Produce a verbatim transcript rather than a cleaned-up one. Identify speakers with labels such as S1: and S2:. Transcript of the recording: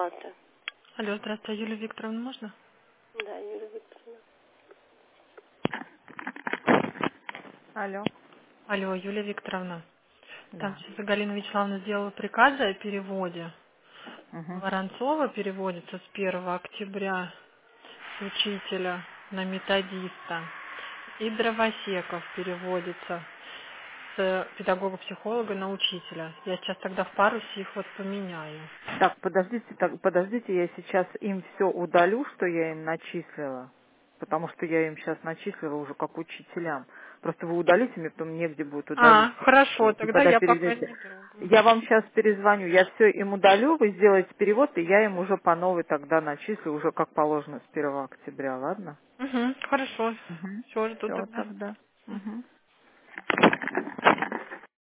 S1: оплаты.
S2: Алло, здравствуйте, Юлия Викторовна, можно?
S1: Да, Юлия Викторовна.
S3: Алло.
S2: Алло, Юлия Викторовна. Там
S3: Да.
S2: сейчас Галина Вячеславовна сделала приказы о переводе.
S3: Угу.
S2: Воронцова переводится с первого октября с учителя на методиста. И Дровосеков переводится с педагога-психолога на учителя. Я сейчас тогда в парусе их вот поменяю.
S3: Так, подождите, так, подождите, я сейчас им все удалю, что я им начислила, потому что я им сейчас начислила уже как учителям. Просто вы удалите, мне потом негде будет удалить.
S2: А, хорошо,
S3: И
S2: тогда
S3: когда
S2: я пока
S3: переведете.
S2: не трогаю.
S3: Я вам сейчас перезвоню, я все им удалю, вы сделаете перевод, и я им уже по новой тогда начислю, уже как положено с первого октября, ладно?
S2: Угу, хорошо.
S3: Угу.
S2: Все, жду
S3: Все
S2: тогда.
S3: тогда. Угу.